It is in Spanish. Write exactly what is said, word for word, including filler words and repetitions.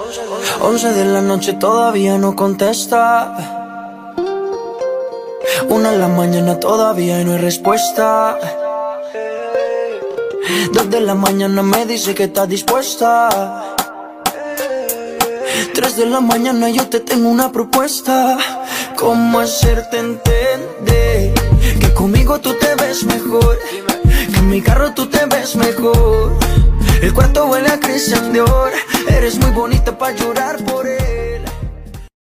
Once de la noche todavía no contesta. Una de la mañana todavía no hay respuesta. Dos de la mañana me dice que está dispuesta. Tres de la mañana yo te tengo una propuesta. ¿Cómo hacerte entender que conmigo tú te ves mejor? Que en mi carro tú te ves mejor. El cuarto huele a Christian Dior. Eres muy bonita pa' llorar por él.